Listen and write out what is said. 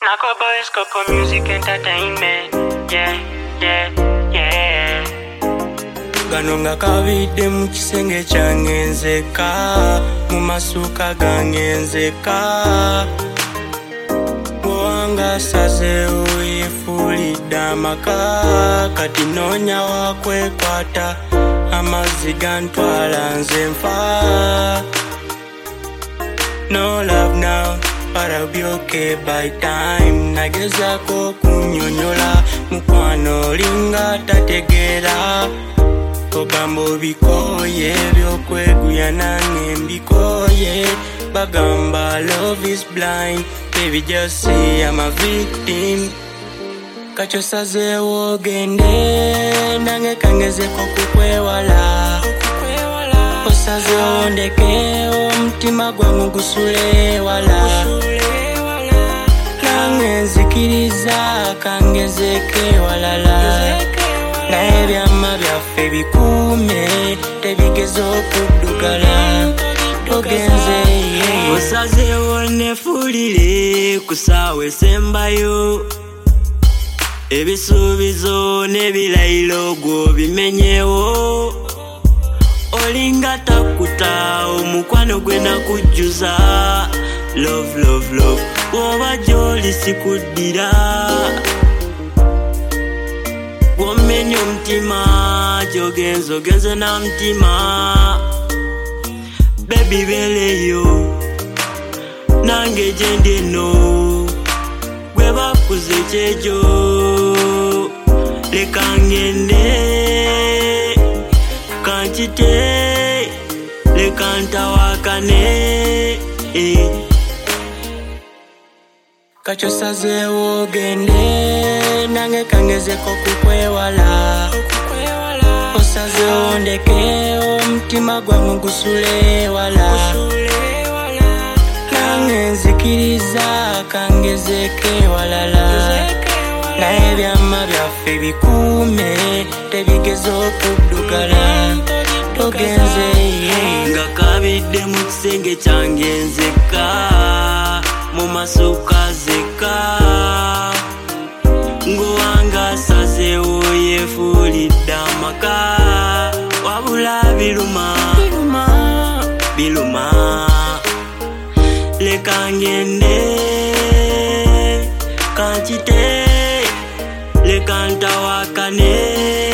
Nako Boys Coco Music Entertainment. Yeah, yeah, yeah. Ganonga kavide mu kisenge kyange nzeka, mu masuka gange nzeka. Wanga saze uyefulidde amaka, kati noonya wakwekwata, amazzi gantwala nze nfa. No love now, but I'll be okay by time. Nagezako kunyonyola, mukwano linga tategera. Ogambo bikoye, byokweguya nange mbikoye. Bagamba love is blind, baby just see I'm a victim. Kacho sazewo gende, nange kangezeko kukwewala. Osazewo ndeke, omutima gwangu gusule wala. Nange nzikiriza, kangezeke walala. Naye byama byaffe bikuume, tebigezo okuddugala. Togenze osazeewo nefulire ku ssaawa esembayo, ebisuubizo n'ebirayiro gw'obimenyewo. Olinga takuta omukwano gwe nakujjuza, love love love, oba gy'oli sikuddira. Gw'omenya omutima gy'ogenze ogenze na mutima. Baby beleyo nange gyendi eno, gwe bakuze kyekyo. Leka ngende kankite, leka ntawakane. Kacho sazeewo gende, nange kangezeko kukwewala. Osazeewo ndeke, omutima gwangu gusule wala. Nange nzikiriza, kangezeke walala. Naye byama byaffe bikuume, tebigezo okuddugala. Togenze nga kabidde mu kisenge kyange nzeka, mu masuka zeka. Ng'owanga asazeewo yeefulidde amaka, wabula biruma biruma. Leka ngende kankite, leka ntawakane.